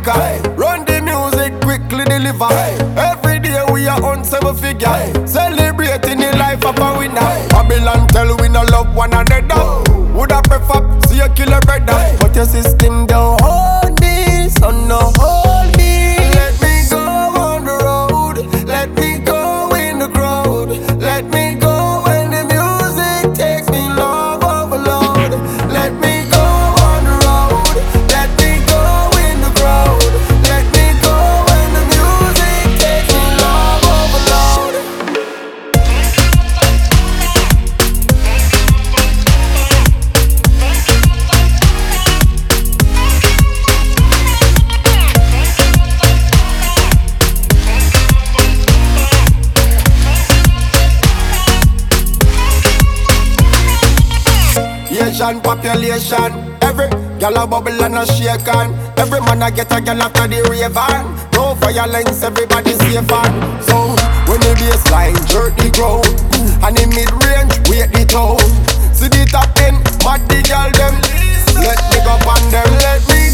maker. Run the music, quickly deliver. Every day we are on 7 figure. Celebrating the life of a winner. Babylon tell we no love one another. Woulda prefer see you kill a brother, but your system don't hold me, so no hold me. Let me go on the road, let me go in the crowd, let me go when the music takes me love overload. Let me go on the road, let me go in the crowd, let me go when the music takes me love overload. Asian population, every gal a bubble and a shake on. Every man a get a gal after the rave on. No violence, everybody safe on. So when the bassline jerk the ground, and the mid-range wait the tone. See the top 10, mad the gal them. Let me go on them, let me